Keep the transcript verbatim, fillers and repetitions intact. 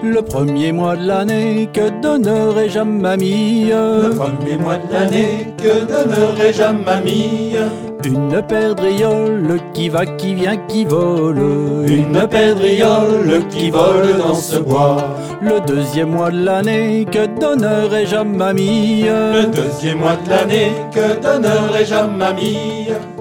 Le premier mois de l'année, que donnerai-je à mamie? Le premier mois de l'année, que donnerai-je à mamie? Une perdriole qui va, qui vient, qui vole. Une perdriole qui vole dans ce bois. Le deuxième mois de l'année, que donnerai-je à mamie? Le deuxième mois de l'année, que donnerai-je à mamie?